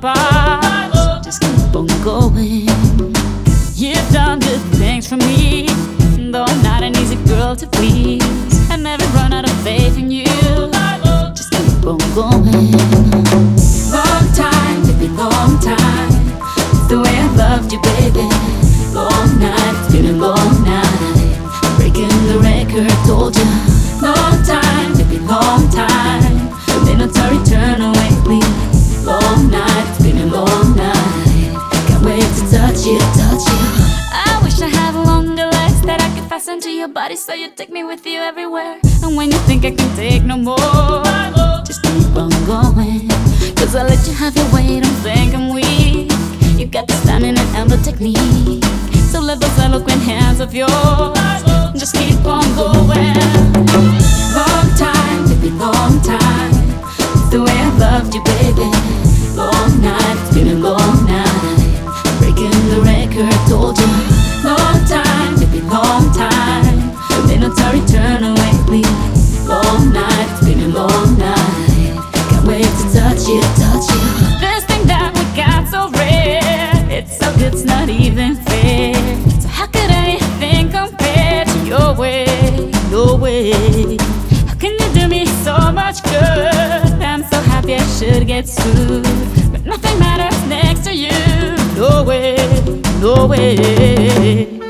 apart. So just keep on going. You've done good things for me, though I'm not an easy girl to please. I never run out of faith in you. Just keep on going. Long time, baby, long time. It's the way I loved you, baby. Long night, it's been a long night. Breaking the record, told you. Long time, baby, long time. May not return away, please. Long night, it's been a long night. Can't wait to touch you, touch you. I wish I had longer legs that I could fasten to your body, so you take me with you everywhere. And when you think I can take no more, just keep on going. Cause I let you have your way, don't think I'm weak. You got the stamina and the technique, so let those eloquent hands of yours just keep on going. Long time, baby, long time. It's the way I loved you, baby. Long night, it's been a long night. Breaking the record, told you. Long time, baby, long time. May not return away, please. Long night, it's been a long night. Can't wait to touch you, touch you. This thing that we got so rare, it's so good, it's not even fair. So how could anything compare to your way, your way? How can you do me so much good? I'm so happy I should get sued, but nothing matters next to you. No way, no way.